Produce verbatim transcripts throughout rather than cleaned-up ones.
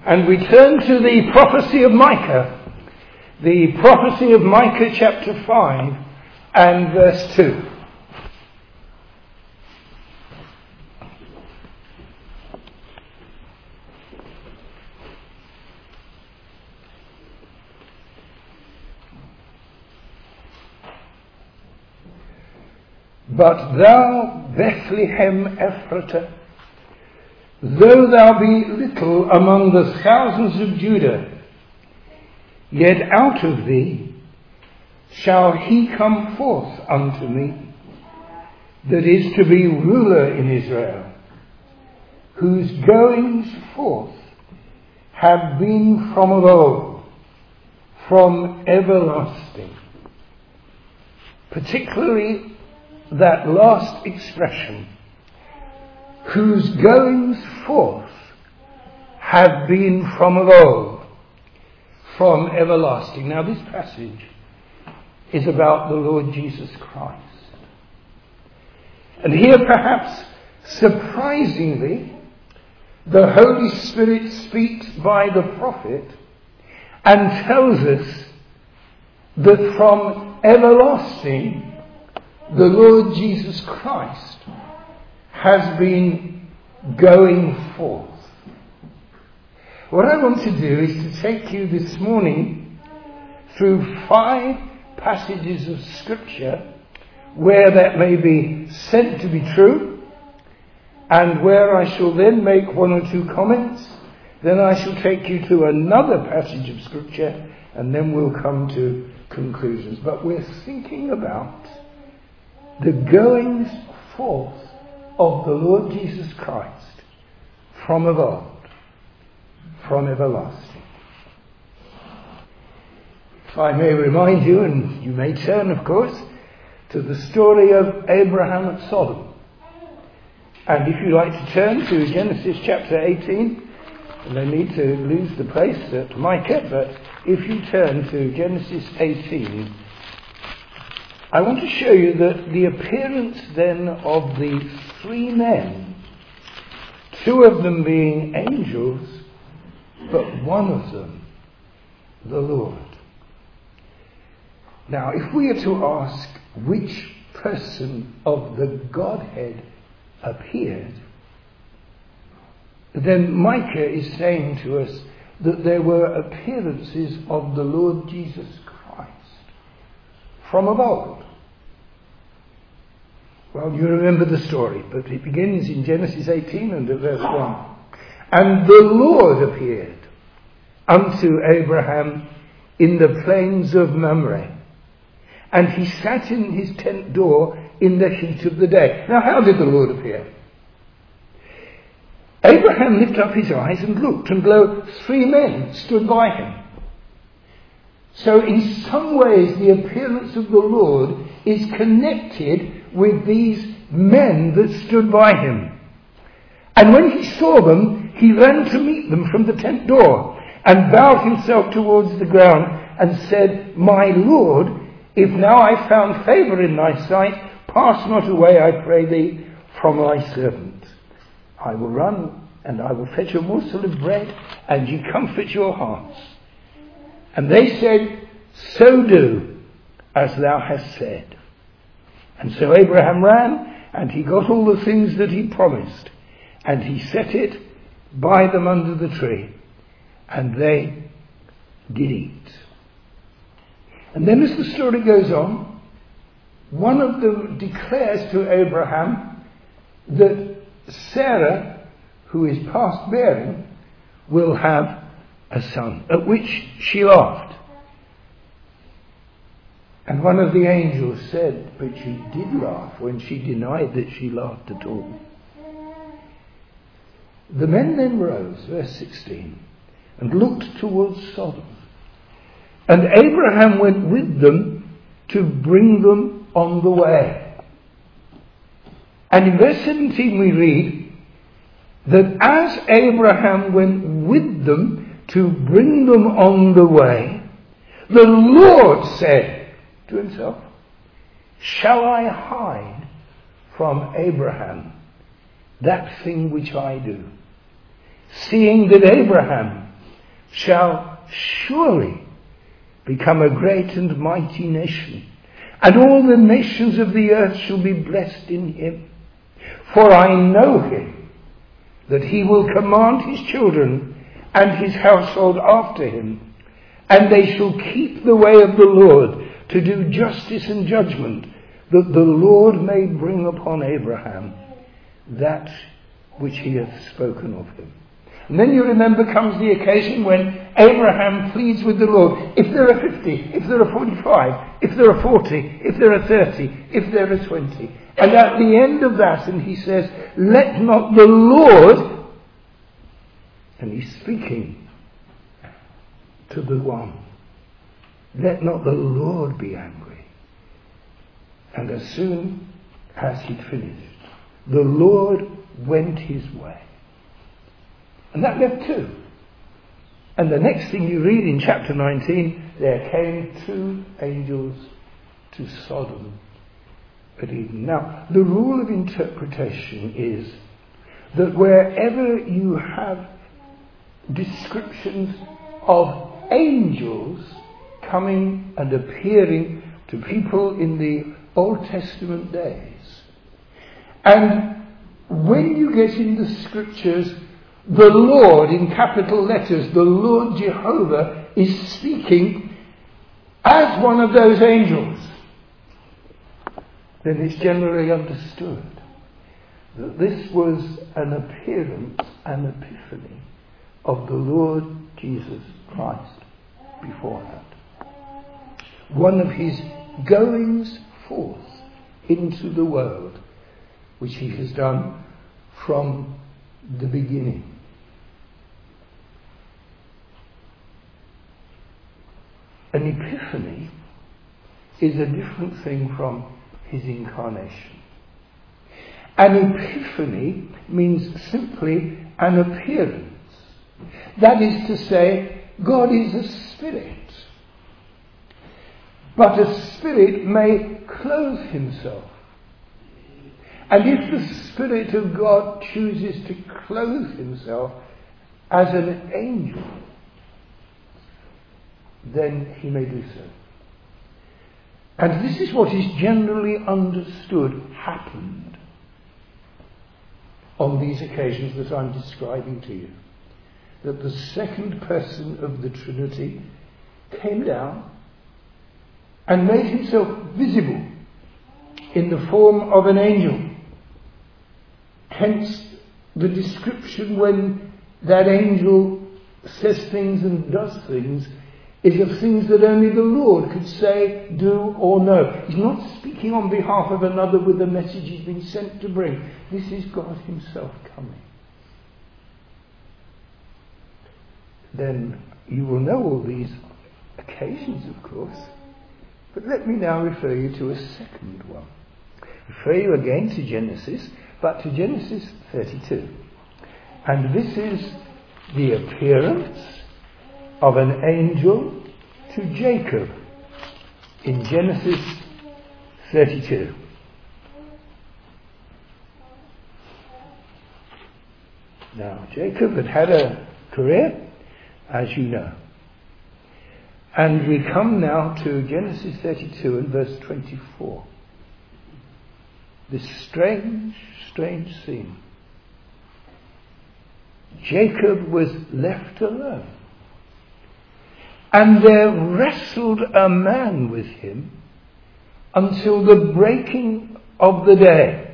And we turn to the prophecy of Micah. The prophecy of Micah chapter five and verse two. But thou, Bethlehem Ephratah, though thou be little among the thousands of Judah, yet out of thee shall he come forth unto me, that is to be ruler in Israel, whose goings forth have been from of old, from everlasting. Particularly that last expression, whose goings forth have been from of old, from everlasting. Now this passage is about the Lord Jesus Christ. And here perhaps surprisingly, the Holy Spirit speaks by the prophet and tells us that from everlasting the Lord Jesus Christ has been going forth. What I want to do is to take you this morning through five passages of Scripture where that may be said to be true, and where I shall then make one or two comments. Then I shall take you to another passage of Scripture, and then we'll come to conclusions. But we're thinking about the goings forth of the Lord Jesus Christ from of old, from everlasting. If I may remind you, and you may turn, of course, to the story of Abraham at Sodom. And if you like to turn to Genesis chapter eighteen, no need to lose the place at Micah, but if you turn to Genesis eighteen, I want to show you that the appearance then of the three men, two of them being angels, but one of them the Lord. Now, if we are to ask which person of the Godhead appeared, then Micah is saying to us that there were appearances of the Lord Jesus Christ from of old. Well, you remember the story, but it begins in Genesis eighteen and at verse one. And the Lord appeared unto Abraham in the plains of Mamre, and he sat in his tent door in the heat of the day. Now, how did the Lord appear? Abraham lifted up his eyes and looked, and lo, three men stood by him. So in some ways the appearance of the Lord is connected with these men that stood by him. And when he saw them, he ran to meet them from the tent door, and bowed himself towards the ground, and said, My Lord, if now I found favour in thy sight, pass not away, I pray thee, from thy servant. I will run, and I will fetch a morsel of bread, and ye comfort your hearts. And they said, So do, as thou hast said. And so Abraham ran, and he got all the things that he promised, and he set it by them under the tree, and they did eat. And then as the story goes on, one of them declares to Abraham that Sarah, who is past bearing, will have a son, at which she laughed. And one of the angels said, but she did laugh, when she denied that she laughed at all. The men then rose, verse sixteen, and looked towards Sodom. And Abraham went with them to bring them on the way. And in verse seventeen we read that as Abraham went with them to bring them on the way, the Lord said to himself, Shall I hide from Abraham that thing which I do? Seeing that Abraham shall surely become a great and mighty nation, and all the nations of the earth shall be blessed in him. For I know him, that he will command his children and his household after him, and they shall keep the way of the Lord, to do justice and judgment, that the Lord may bring upon Abraham that which he hath spoken of him. And then you remember comes the occasion when Abraham pleads with the Lord, if there are fifty, if there are forty-five, if there are forty, if there are thirty, if there are twenty. And at the end of that, and he says, let not the Lord, and he's speaking to the one, let not the Lord be angry. And as soon as he'd finished, the Lord went his way. And that left two. And the next thing you read in chapter nineteen, there came two angels to Sodom at Eden. Now, the rule of interpretation is that wherever you have descriptions of angels coming and appearing to people in the Old Testament days, and when you get in the scriptures, the Lord in capital letters, the Lord Jehovah, is speaking as one of those angels, then it's generally understood that this was an appearance, an epiphany of the Lord Jesus Christ beforehand. One of his goings forth into the world, which he has done from the beginning. An epiphany is a different thing from his incarnation. An epiphany means simply an appearance. That is to say, God is a spirit. But a spirit may clothe himself. And if the Spirit of God chooses to clothe himself as an angel, then he may do so. And this is what is generally understood happened on these occasions that I'm describing to you. That the second person of the Trinity came down and made himself visible in the form of an angel. Hence the description when that angel says things and does things is of things that only the Lord could say, do or know. He's not speaking on behalf of another with the message he's been sent to bring. This is God himself coming. Then you will know all these occasions, of course. But let me now refer you to a second one. Refer you again to Genesis, but to Genesis thirty-two. And this is the appearance of an angel to Jacob in Genesis thirty-two. Now, Jacob had had a career, as you know. And we come now to Genesis thirty-two and verse twenty-four. This strange, strange scene. Jacob was left alone. And there wrestled a man with him until the breaking of the day.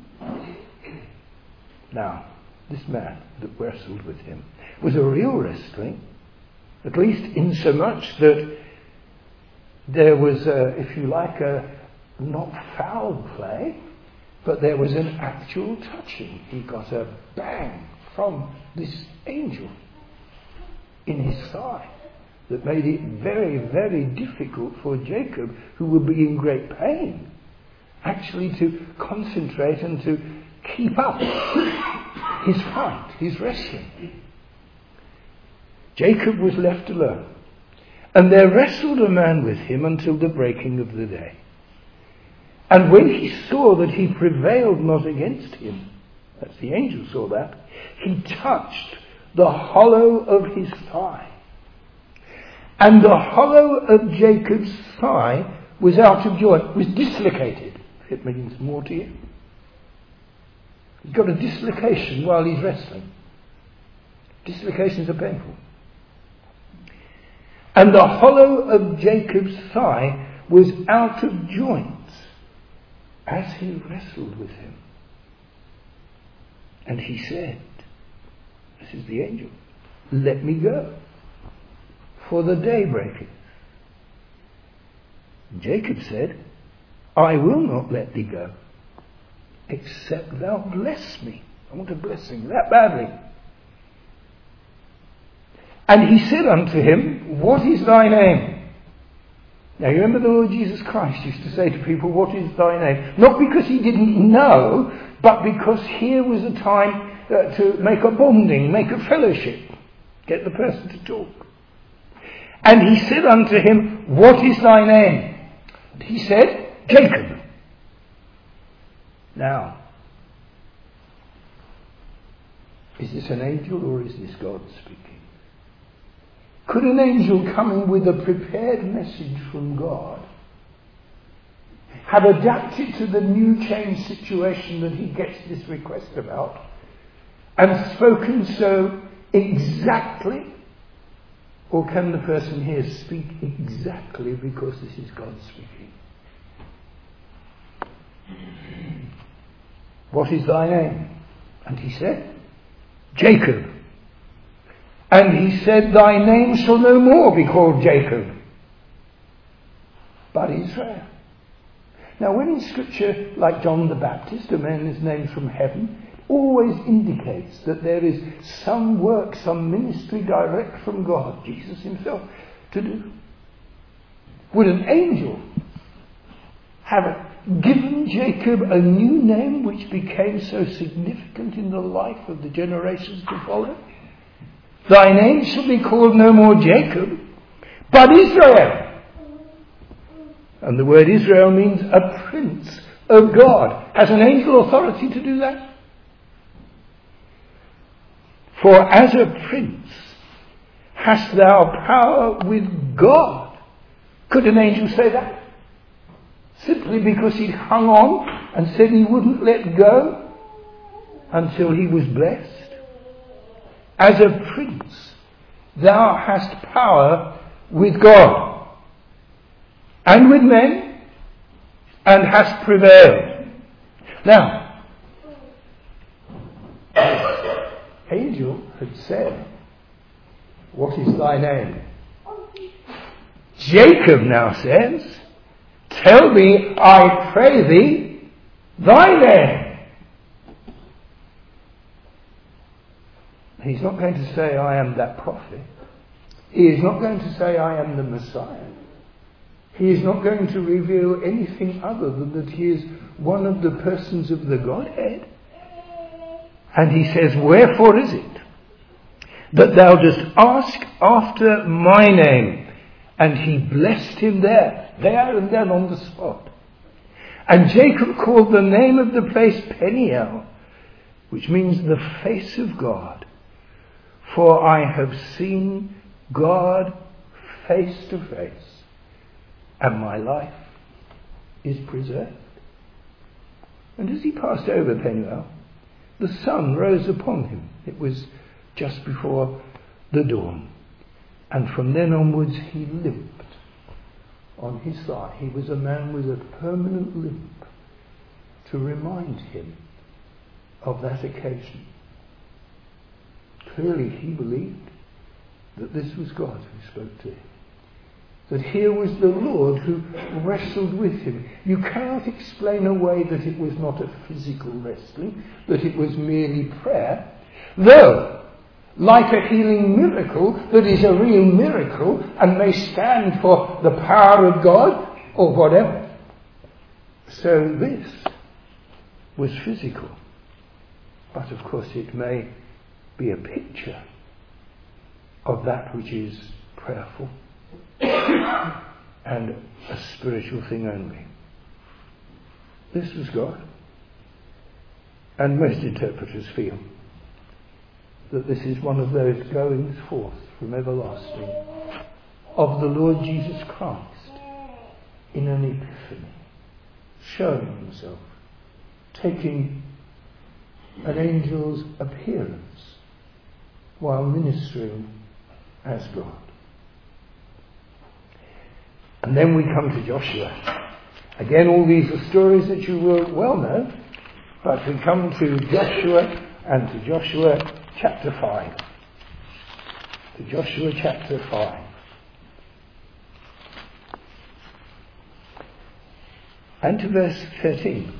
Now, this man that wrestled with him was a real wrestling, at least insomuch that there was, a, if you like, a not foul play, but there was an actual touching. He got a bang from this angel in his thigh that made it very, very difficult for Jacob, who would be in great pain, actually to concentrate and to keep up his fight, his wrestling. Jacob was left alone, and there wrestled a man with him until the breaking of the day. And when he saw that he prevailed not against him, that's the angel saw that, he touched the hollow of his thigh. And the hollow of Jacob's thigh was out of joint, was dislocated. It means more to you. He's got a dislocation while he's wrestling. Dislocations are painful. And the hollow of Jacob's thigh was out of joint as he wrestled with him. And he said, this is the angel, let me go, for the day breaketh. Jacob said, I will not let thee go, except thou bless me. I want a blessing that badly. And he said unto him, what is thy name? Now you remember the Lord Jesus Christ used to say to people, what is thy name? Not because he didn't know, but because here was a time uh, to make a bonding, make a fellowship, get the person to talk. And he said unto him, what is thy name? And he said, Jacob. Now, is this an angel or is this God speaking? Could an angel coming with a prepared message from God have adapted to the new changed situation that he gets this request about and spoken so exactly? Or can the person here speak exactly because this is God speaking? What is thy name? And he said, Jacob. And he said, thy name shall no more be called Jacob, but Israel. Now when in scripture, like John the Baptist, a man is named from heaven, it always indicates that there is some work, some ministry direct from God, Jesus himself, to do. Would an angel have given Jacob a new name which became so significant in the life of the generations to follow? Thy name shall be called no more Jacob, but Israel. And the word Israel means a prince of God. Has an angel authority to do that? For as a prince hast thou power with God. Could an angel say that? Simply because he'd hung on and said he wouldn't let go until he was blessed? As a prince, thou hast power with God and with men, and hast prevailed. Now, angel had said, what is thy name? Jacob now says, tell me, I pray thee, thy name. He's not going to say, I am that prophet. He is not going to say, I am the Messiah. He is not going to reveal anything other than that he is one of the persons of the Godhead. And he says, wherefore is it that thou dost ask after my name? And he blessed him there, there and then on the spot. And Jacob called the name of the place Peniel, which means the face of God. For I have seen God face to face, and my life is preserved. And as he passed over Peniel, the sun rose upon him. It was just before the dawn. And from then onwards he limped on his thigh. He was a man with a permanent limp to remind him of that occasion. Clearly he believed that this was God who spoke to him. That here was the Lord who wrestled with him. You cannot explain away that it was not a physical wrestling, that it was merely prayer. Though, like a healing miracle that is a real miracle and may stand for the power of God or whatever, so this was physical. But of course it may be a picture of that which is prayerful and a spiritual thing only. This was God. And most interpreters feel that this is one of those goings forth from everlasting of the Lord Jesus Christ in an epiphany, showing himself, taking an angel's appearance while ministering as God. And then we come to Joshua. Again, all these are stories that you will well know, but we come to Joshua and to Joshua chapter five. To Joshua chapter five. And to verse thirteen.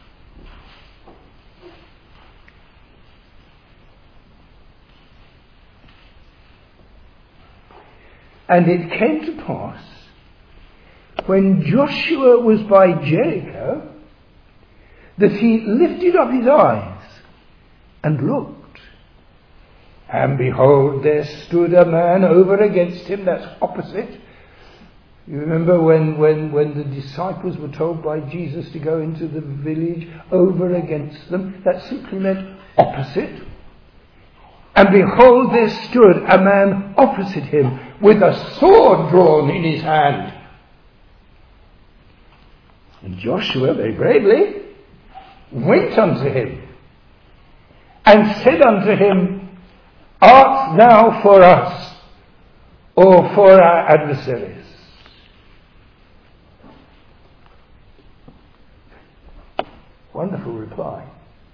And it came to pass, when Joshua was by Jericho, that he lifted up his eyes and looked. And behold, there stood a man over against him. That's opposite. You remember when, when, when the disciples were told by Jesus to go into the village over against them? That simply meant opposite. And behold, there stood a man opposite him with a sword drawn in his hand. And Joshua, very bravely, went unto him and said unto him, Art thou for us or for our adversaries? Wonderful reply.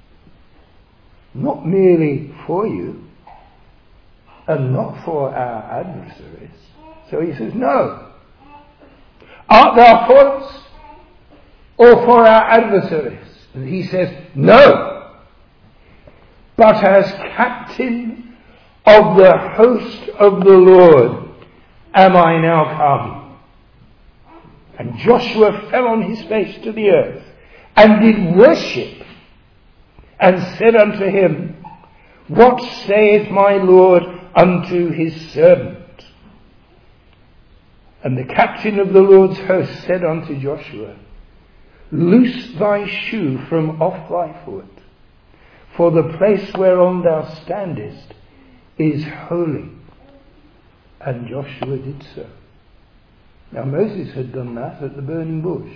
Not merely for you and not for our adversaries. So he says, no. Art thou for us or for our adversaries? And he says, no. But as captain of the host of the Lord am I now come. And Joshua fell on his face to the earth and did worship, and said unto him, What saith my Lord unto his servant? And the captain of the Lord's host said unto Joshua, Loose thy shoe from off thy foot, for the place whereon thou standest is holy. And Joshua did so. Now Moses had done that at the burning bush.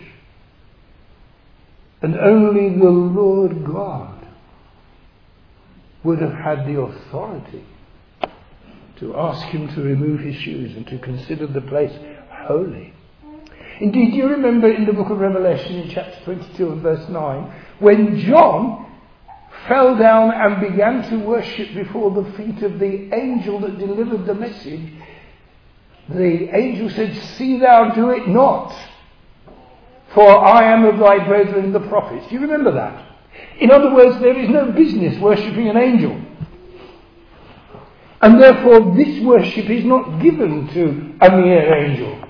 And only the Lord God would have had the authority to ask him to remove his shoes and to consider the place holy. Indeed, you remember in the book of Revelation in chapter twenty-two and verse nine, when John fell down and began to worship before the feet of the angel that delivered the message, the angel said, See thou do it not, for I am of thy brethren the prophets. Do you remember that? In other words, there is no business worshipping an angel. And therefore this worship is not given to a mere angel.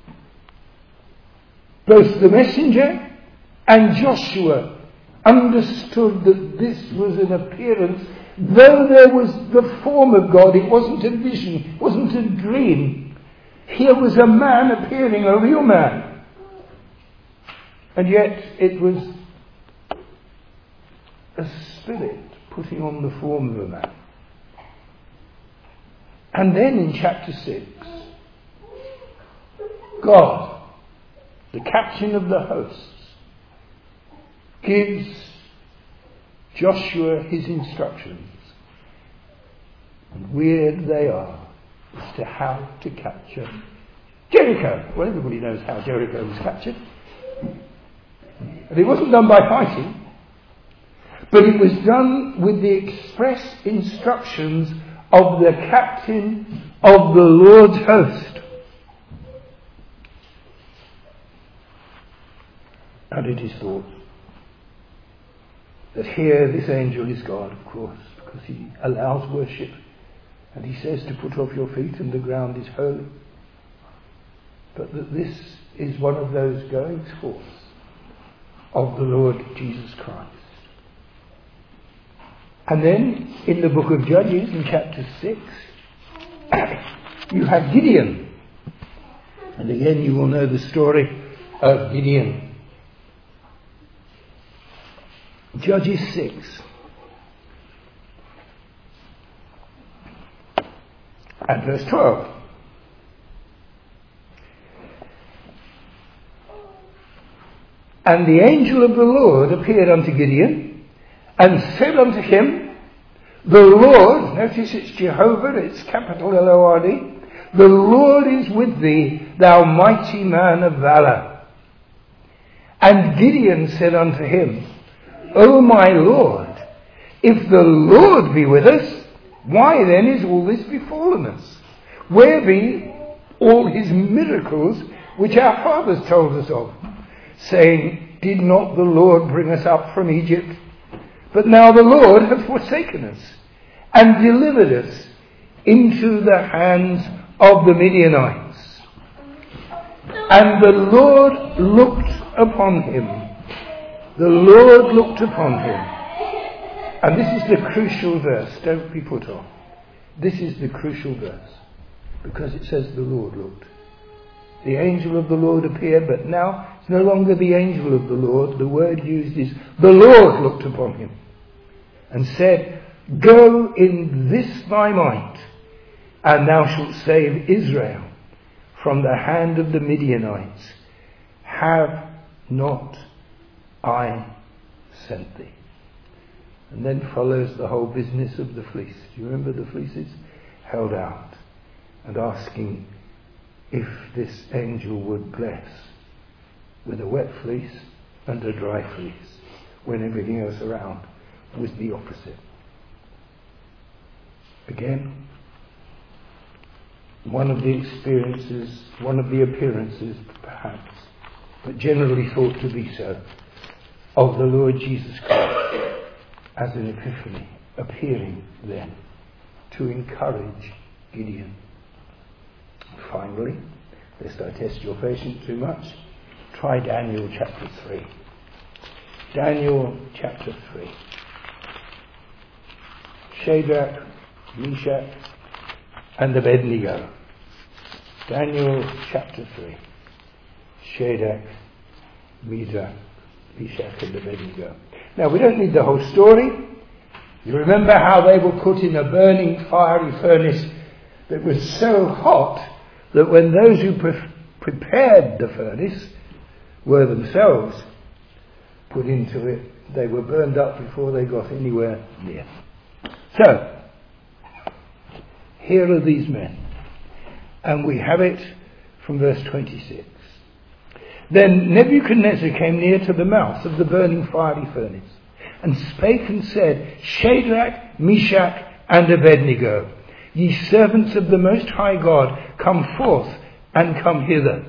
Both the messenger and Joshua understood that this was an appearance. Though there was the form of God, it wasn't a vision, it wasn't a dream. Here was a man appearing, a real man. And yet it was a spirit putting on the form of a man. And then in chapter six, God, the captain of the hosts, gives Joshua his instructions. And weird they are as to how to capture Jericho. Well, everybody knows how Jericho was captured. And it wasn't done by fighting, but it was done with the express instructions of the captain of the Lord's host. And it is thought that here this angel is God, of course, because he allows worship. And he says to put off your feet and the ground is holy. But that this is one of those goings forth of the Lord Jesus Christ. And then in the book of Judges in chapter six, you have Gideon. And again you will know the story of Gideon. Judges six. And verse twelve. And the angel of the Lord appeared unto Gideon, and said unto him, the Lord, notice it's Jehovah, it's capital L O R D, the Lord is with thee, thou mighty man of valour. And Gideon said unto him, O my Lord, if the Lord be with us, why then is all this befallen us? Where be all his miracles which our fathers told us of, saying, did not the Lord bring us up from Egypt? But now the Lord hath forsaken us, and delivered us into the hands of the Midianites. And the Lord looked upon him. The Lord looked upon him. And this is the crucial verse. Don't be put off. This is the crucial verse. Because it says the Lord looked. The angel of the Lord appeared, but now it's no longer the angel of the Lord. The word used is the Lord looked upon him and said, go in this thy might, and thou shalt save Israel from the hand of the Midianites. Have not I sent thee? And then follows the whole business of the fleece. Do you remember the fleeces? Held out and asking if this angel would bless with a wet fleece and a dry fleece, when everything else around was the opposite. Again, one of the experiences, one of the appearances perhaps, but generally thought to be so, of the Lord Jesus Christ as an epiphany, appearing then to encourage Gideon. Finally, lest I test your patience too much, try Daniel chapter three. Daniel chapter three. Shadrach, Meshach, and Abednego. Daniel chapter three. Shadrach, Meshach, Meshach, and Abednego. Now, we don't need the whole story. You remember how they were put in a burning fiery furnace that was so hot that when those who pre- prepared the furnace were themselves put into it, they were burned up before they got anywhere near. So, here are these men. And we have it from verse twenty-six. Then Nebuchadnezzar came near to the mouth of the burning fiery furnace, and spake and said, Shadrach, Meshach, and Abednego, ye servants of the Most High God, come forth and come hither.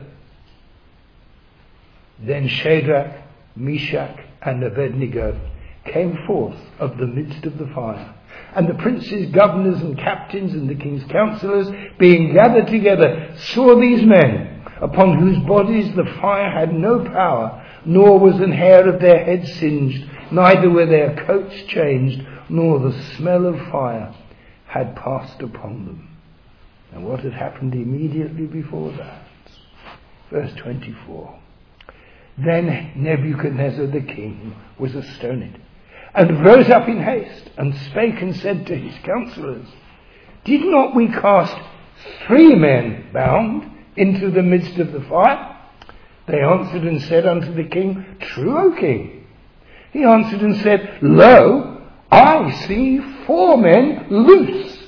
Then Shadrach, Meshach, and Abednego came forth of the midst of the fire. And the princes, governors, and captains, and the king's counsellors, being gathered together, saw these men, upon whose bodies the fire had no power, nor was an hair of their heads singed, neither were their coats changed, nor the smell of fire had passed upon them. And what had happened immediately before that? Verse twenty-four. Then Nebuchadnezzar the king was astonished, and rose up in haste, and spake and said to his counsellors, did not we cast three men bound into the midst of the fire? They answered and said unto the king, true, O king. He answered and said, lo, I see four men loose,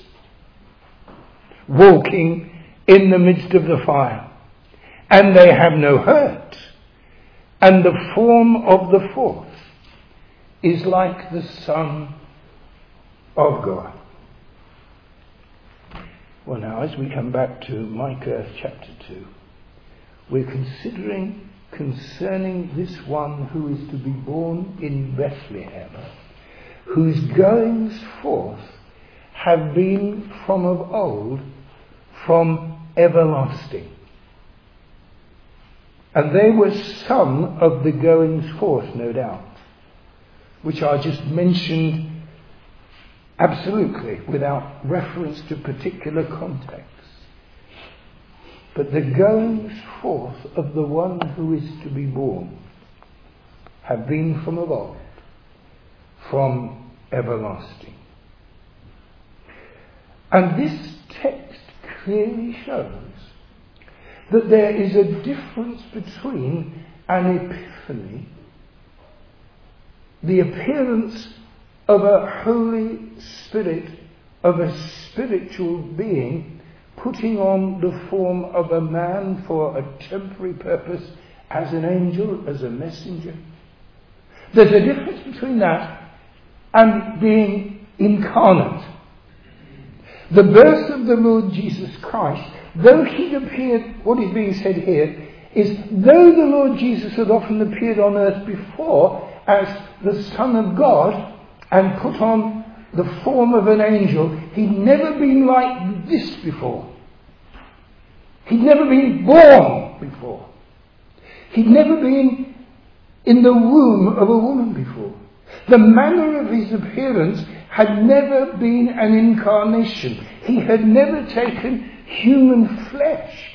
walking in the midst of the fire, and they have no hurt, and the form of the fourth is like the Son of God. Well, now, as we come back to Micah chapter two, we're considering concerning this one who is to be born in Bethlehem, whose goings forth have been from of old, from everlasting. And they were some of the goings forth, no doubt, which are just mentioned absolutely without reference to particular context. But the goings forth of the one who is to be born have been from of old, from everlasting. And this text clearly shows that there is a difference between an epiphany the appearance of a Holy Spirit, of a spiritual being, putting on the form of a man for a temporary purpose, as an angel, as a messenger. There's a difference between that and being incarnate. The birth of the Lord Jesus Christ, though he appeared, what is being said here, is though the Lord Jesus had often appeared on earth before as the Son of God and put on the form of an angel, he'd never been like this before. He'd never been born before. He'd never been in the womb of a woman before. The manner of his appearance had never been an incarnation. He had never taken human flesh.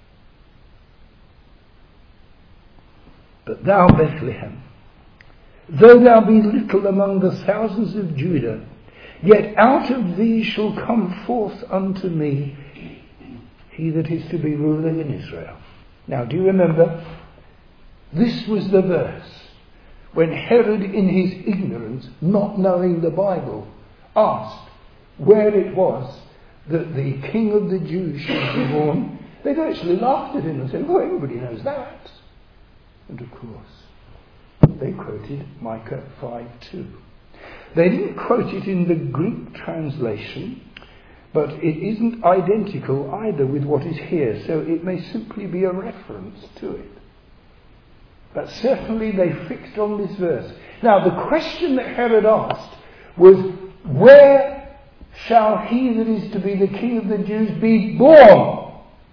But thou, Bethlehem, though thou be little among the thousands of Judah, yet out of thee shall come forth unto me he that is to be ruler in Israel. Now, do you remember? This was the verse when Herod, in his ignorance, not knowing the Bible, asked where it was that the King of the Jews should be born. They'd actually laughed at him and said, well, everybody knows that. And of course, they quoted Micah five two. They didn't quote it in the Greek translation, but it isn't identical either with what is here, so it may simply be a reference to it. But certainly they fixed on this verse. Now, the question that Herod asked was, where shall he that is to be the King of the Jews be born?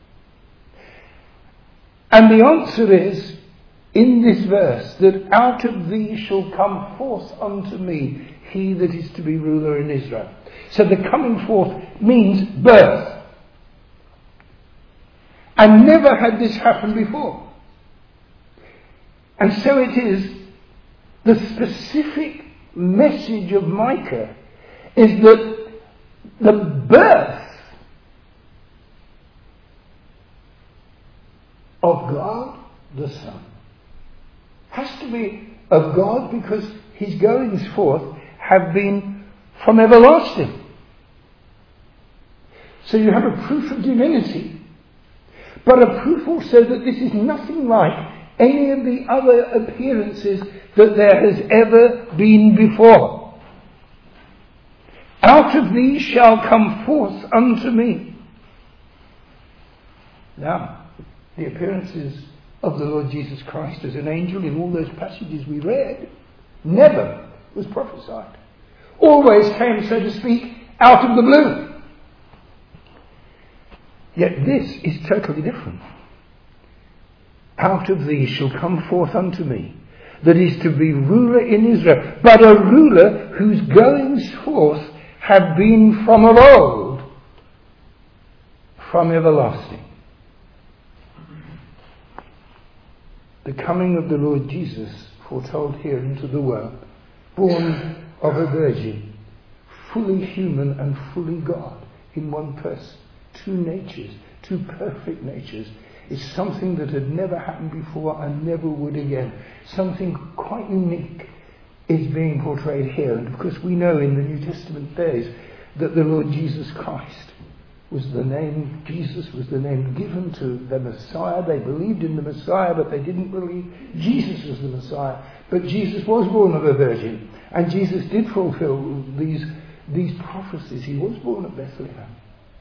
And the answer is, in this verse, that out of thee shall come forth unto me he that is to be ruler in Israel. So the coming forth means birth. And never had this happened before. And so it is, the specific message of Micah is that the birth of God the Son has to be of God, because his goings forth have been from everlasting. So you have a proof of divinity, but a proof also that this is nothing like any of the other appearances that there has ever been before. Out of these shall come forth unto me. Now, the appearances of the Lord Jesus Christ as an angel in all those passages we read never was prophesied. Always came, so to speak, out of the blue. Yet this is totally different. Out of thee shall come forth unto me that is to be ruler in Israel, but a ruler whose goings forth have been from of old, from everlasting. The coming of the Lord Jesus, foretold here into the world, born of a virgin, fully human and fully God in one person, two natures, two perfect natures, is something that had never happened before and never would again. Something quite unique is being portrayed here. And of course we know in the New Testament days that the Lord Jesus Christ was the name, Jesus was the name given to the Messiah. They believed in the Messiah, but they didn't believe Jesus was the Messiah. But Jesus was born of a virgin, and Jesus did fulfill these, these prophecies. He was born at Bethlehem.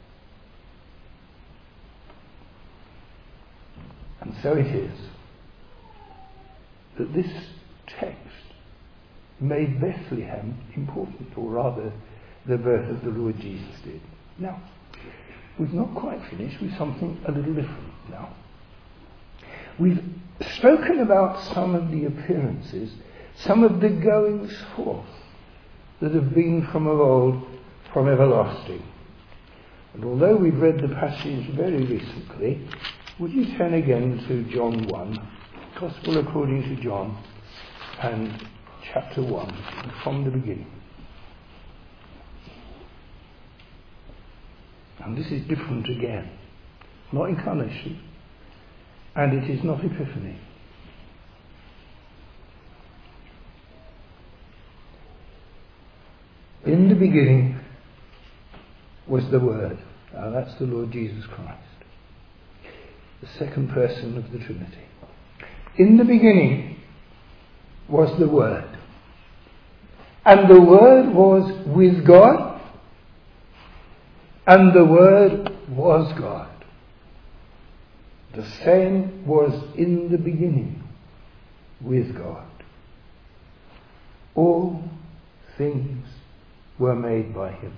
And so it is that this text made Bethlehem important, or rather the birth of the Lord Jesus did. Now, we've not quite finished with something a little different now. We've spoken about some of the appearances, some of the goings forth that have been from of old, from everlasting. And although we've read the passage very recently, would you turn again to John one, Gospel according to John, and chapter one, from the beginning. And this is different again. Not incarnation, and it is not Epiphany. the beginning was the Word. Now that's the Lord Jesus Christ, the second person of the Trinity. In the beginning was the Word. And the Word was with God. And the Word was God. The same was in the beginning with God. All things were made by him.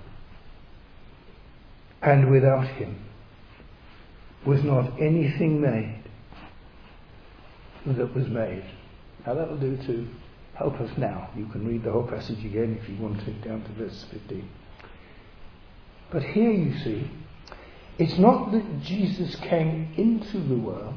And without him was not anything made that was made. Now that will do to help us now. You can read the whole passage again if you want to, down to verse fifteen. But here you see, it's not that Jesus came into the world,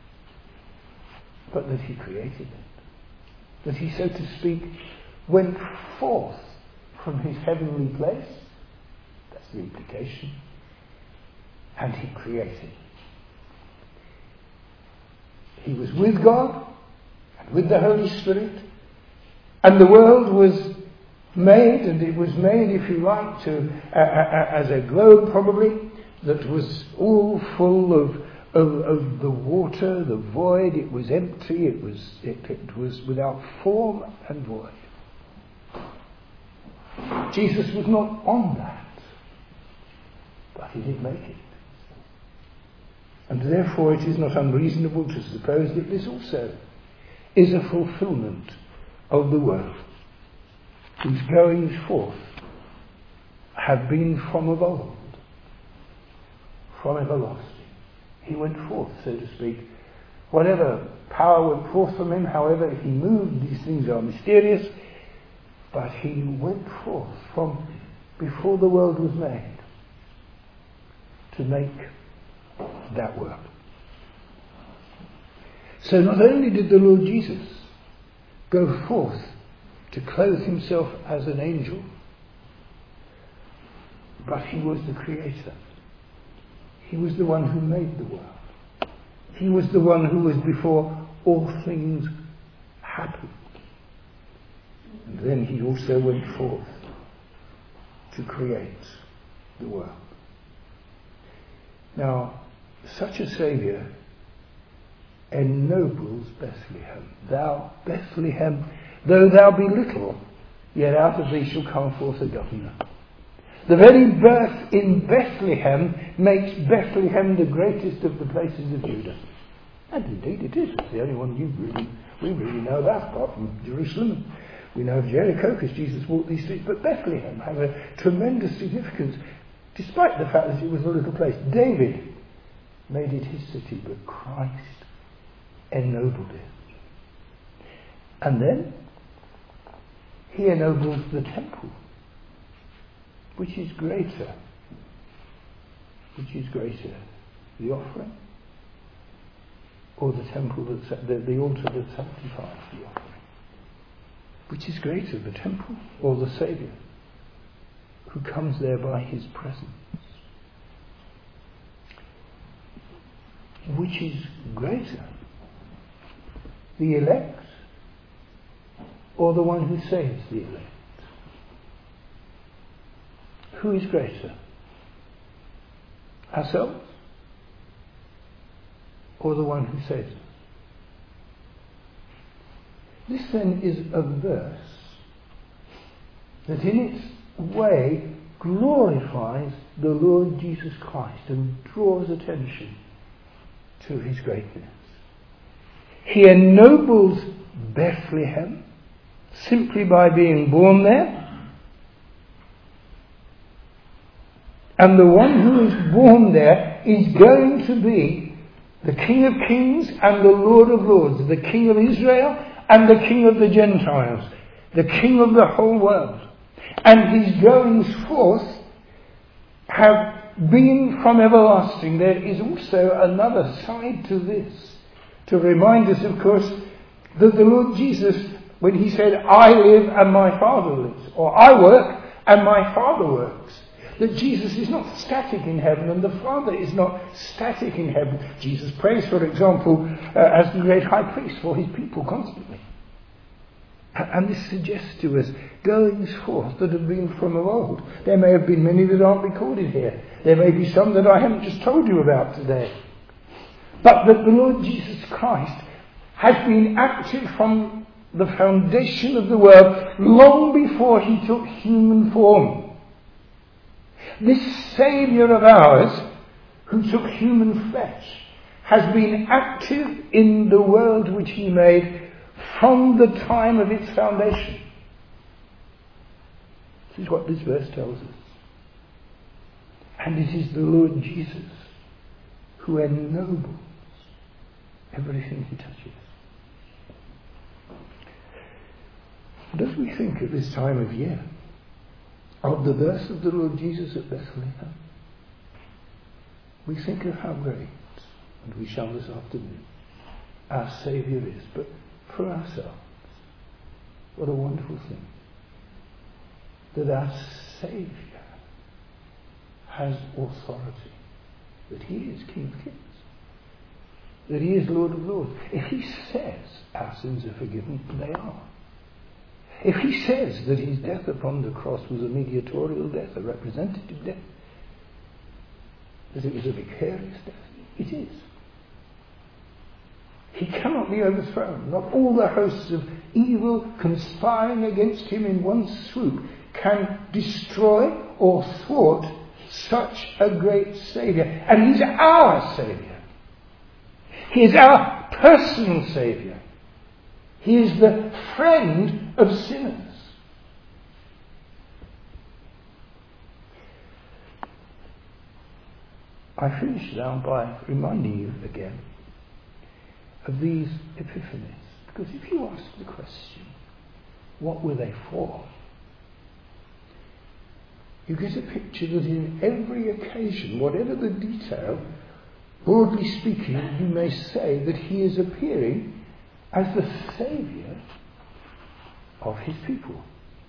but that he created it. That he, so to speak, went forth from his heavenly place. That's the implication. And he created. He was with God and with the Holy Spirit, and the world was made, and it was made, if you like, to uh, uh, as a globe probably, that was all full of, of, of the water, the void. It was empty, it was, it, it was without form and void. Jesus was not on that, but he did make it. And therefore it is not unreasonable to suppose that this also is a fulfillment of the word, whose goings forth have been from of old, from everlasting. He went forth, so to speak. Whatever power went forth from him, however he moved, these things are mysterious, but he went forth from before the world was made to make that work. So not only did the Lord Jesus go forth to clothe himself as an angel, but he was the creator. He was the one who made the world. He was the one who was before all things happened. And then he also went forth to create the world. Now, such a Saviour ennobles Bethlehem. Thou, Bethlehem, though thou be little, yet out of thee shall come forth a governor. The very birth in Bethlehem makes Bethlehem the greatest of the places of Judah. And indeed it is. It's the only one you really, we really know about, apart from Jerusalem. We know of Jericho because Jesus walked these streets. But Bethlehem has a tremendous significance, despite the fact that it was a little place. David made it his city, but Christ ennobled it. And then he ennobles the temple. Which is greater? Which is greater? The offering? Or the temple, that, the, the altar that sanctifies the offering? Which is greater, the temple or the Saviour, who comes there by his presence? Which is greater, the elect or the one who saves the elect? Who is greater? Ourselves or the one who saves us? This then is a verse that in its way glorifies the Lord Jesus Christ and draws attention to his greatness. He ennobles Bethlehem simply by being born there. And the one who is born there is going to be the King of Kings and the Lord of Lords, the King of Israel and the King of the Gentiles, the King of the whole world. And his goings forth have been from everlasting. There is also another side to this, to remind us, of course, that the Lord Jesus, when he said, I live and my Father lives, or I work and my Father works, that Jesus is not static in heaven and the Father is not static in heaven. Jesus prays, for example, uh, as the great high priest for his people constantly. And this suggests to us goings forth that have been from of old. There may have been many that aren't recorded here. There may be some that I haven't just told you about today. But that the Lord Jesus Christ has been active from the foundation of the world long before he took human form. This Saviour of ours, who took human flesh, has been active in the world which he made from the time of its foundation. This is what this verse tells us. And it is the Lord Jesus who ennobles everything he touches. And as we think at this time of year of the birth of the Lord Jesus at Bethlehem, we think of how great, and we shall this afternoon, our Saviour is. But for ourselves, what a wonderful thing that our Saviour has authority, that he is King of Kings, that he is Lord of Lords. If he says our sins are forgiven, they are. If he says that his death upon the cross was a mediatorial death, a representative death, that it was a vicarious death, it is. He cannot be overthrown. Not all the hosts of evil conspiring against him in one swoop can destroy or thwart such a great Saviour. And he's our Saviour. He is our personal Saviour. He is the friend of sinners. I finish now by reminding you again of these epiphanies. Because if you ask the question, what were they for? You get a picture that in every occasion, whatever the detail, broadly speaking, you may say that he is appearing as the Saviour of his people.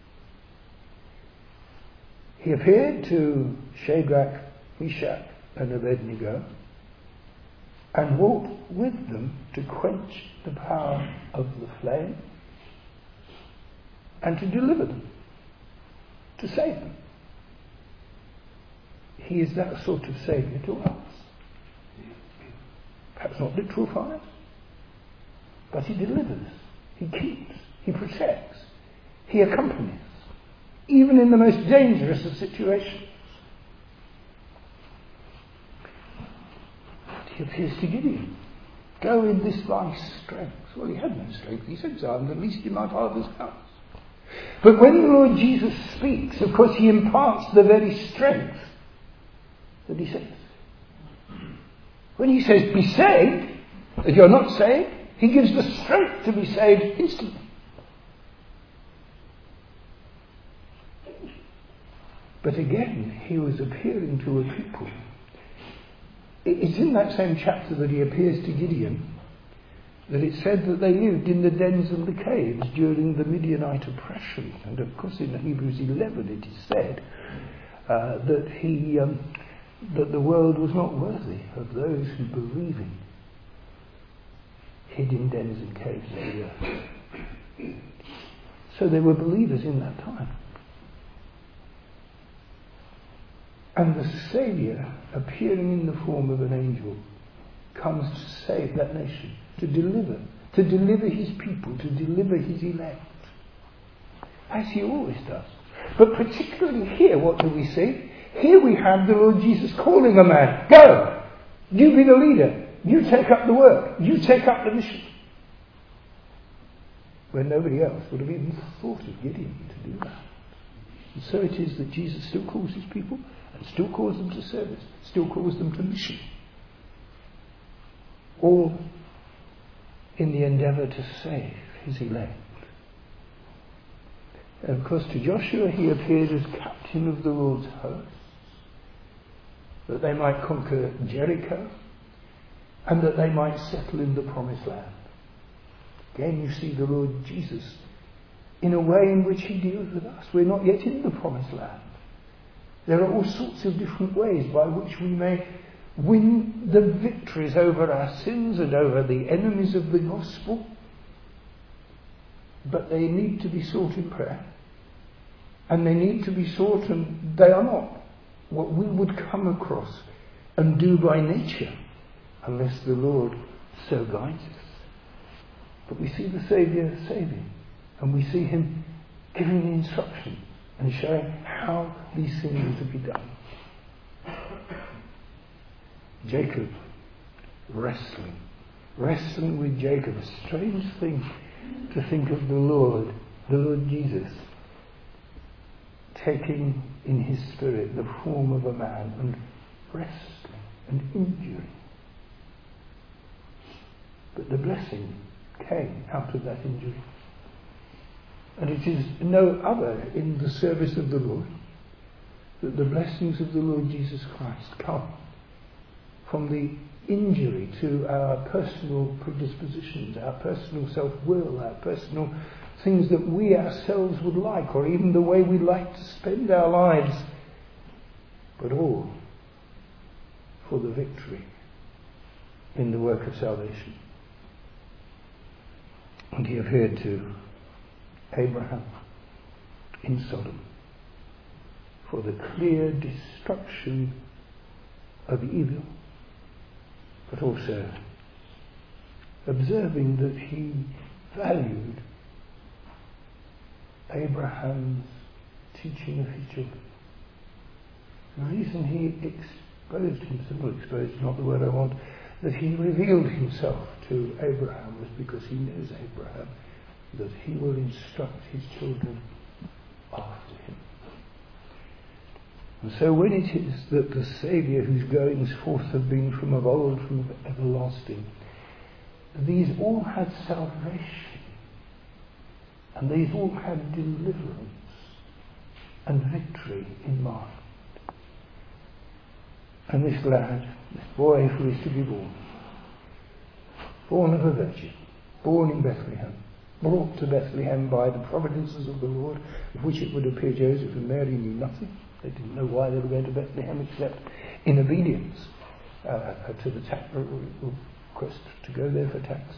He appeared to Shadrach, Meshach, and Abednego and walked with them to quench the power of the flame and to deliver them, to save them. He is that sort of Saviour to us. Perhaps not literal fire, but he delivers, he keeps, he protects, he accompanies, even in the most dangerous of situations. He appears to Gideon. Go in this thy strength. Well, he had no strength. He said, I am the least in my father's house. But when the Lord Jesus speaks, of course, he imparts the very strength that he says. When he says, be saved, if you're not saved, he gives the strength to be saved instantly. But again, he was appearing to a people. It's in that same chapter that he appears to Gideon that it said that they lived in the dens and the caves during the Midianite oppression. And of course in Hebrews eleven it is said uh, that he um, that the world was not worthy of those who believing hid in dens and caves of the earth. So they were believers in that time. And the Saviour, appearing in the form of an angel, comes to save that nation, to deliver, to deliver his people, to deliver his elect, as he always does. But particularly here, what do we see? Here we have the Lord Jesus calling a man, go, you be the leader, you take up the work, you take up the mission. When nobody else would have even thought of Gideon to do that. And so it is that Jesus still calls his people, and still calls them to service, still calls them to mission. All in the endeavour to save his elect. And of course to Joshua he appeared as captain of the Lord's hosts, that they might conquer Jericho, and that they might settle in the promised land. Again you see the Lord Jesus in a way in which he deals with us. We're not yet in the promised land. There are all sorts of different ways by which we may win the victories over our sins and over the enemies of the gospel. but they need to be sought in prayer. And they need to be sought, and they are not what we would come across and do by nature, unless the Lord so guides us. But we see the Saviour saving, and we see him giving the instruction and showing how these things are to be done. Jacob wrestling, wrestling with Jacob, a strange thing to think of the Lord, the Lord Jesus, taking in his spirit the form of a man and wrestling and injuring. But the blessing came out of that injury. And it is no other in the service of the Lord that the blessings of the Lord Jesus Christ come from the injury to our personal predispositions, our personal self-will, our personal things that we ourselves would like, or even the way we like to spend our lives, but all for the victory in the work of salvation. And he appeared to Abraham in Sodom for the clear destruction of evil, but also observing that he valued Abraham's teaching of his children. The reason he exposed himself, well, exposed is not the word I want, that he revealed himself to Abraham was because he knows Abraham, that he will instruct his children after him. And so when it is that the Saviour, whose goings forth have been from of old, from everlasting, these all had salvation, and these all had deliverance and victory in mind. And this lad, this boy who is to be born, born of a virgin, born in Bethlehem, brought to Bethlehem by the providences of the Lord, of which it would appear Joseph and Mary knew nothing. They didn't know why they were going to Bethlehem except in obedience uh, to the tax request to go there for taxes.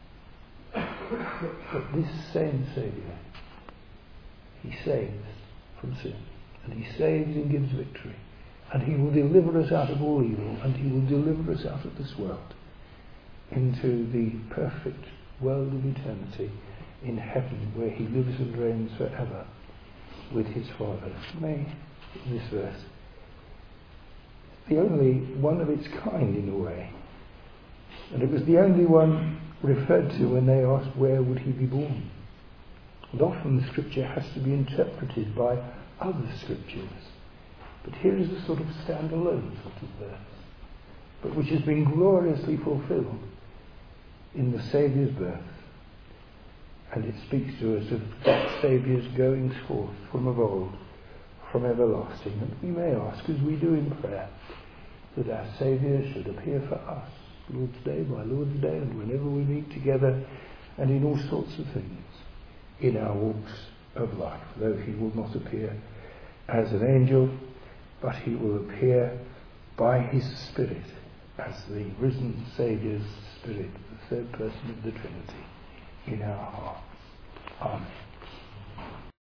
But this same Saviour, he saves from sin, and he saves and gives victory, and he will deliver us out of all evil, and he will deliver us out of this world into the perfect world of eternity in heaven, where he lives and reigns forever with his Father. May this verse, the only one of its kind in a way, and it was the only one referred to when they asked where would he be born. And often the scripture has to be interpreted by other scriptures, but here is a sort of standalone sort of verse, but which has been gloriously fulfilled in the Saviour's birth. And it speaks to us of that Saviour's goings forth from of old, from everlasting. And we may ask, as we do in prayer, that our Saviour should appear for us, Lord's Day by Lord's Day, and whenever we meet together, and in all sorts of things in our walks of life, though he will not appear as an angel, but he will appear by his Spirit as the risen Saviour's Spirit, the third person of the Trinity, in our hearts. Amen.